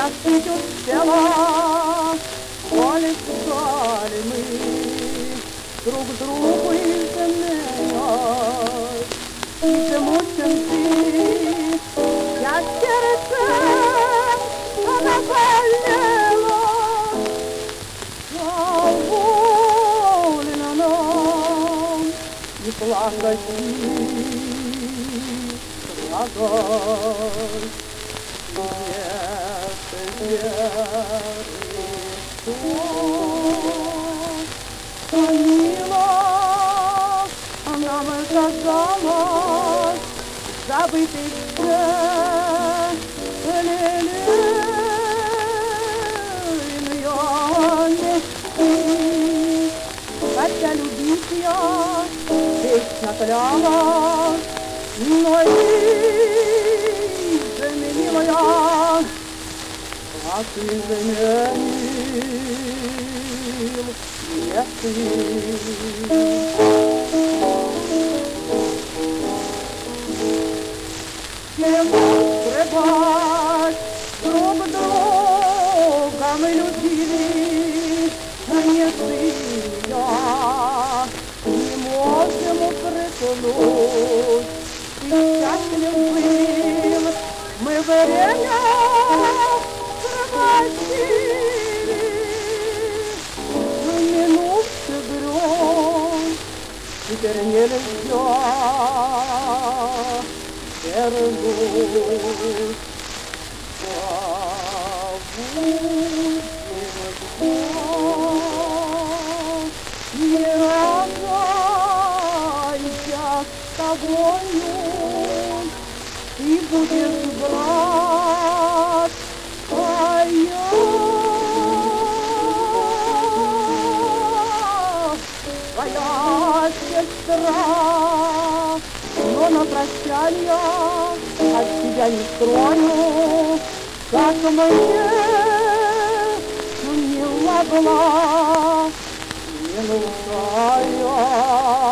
Я жить успела, коли сказали мы друг другу изменять. И замученцы, я сердцем наболела, довольно нам не плакать и страдать. Хранила, она бы казалась забытой хотя любить я вечно клялась, но и милая, как изменил мне ты. Чему скрывать, друг друга мы любили, но не ты и я не можем укрыть. И счастлив был мы время проводили, но минувший грез теперь нельзя вернуть. Не рожайся с тобою, ты будешь брат, а я твоя сестра. Но на прощанье от тебя не скрою, как мне мила была, не нужна я.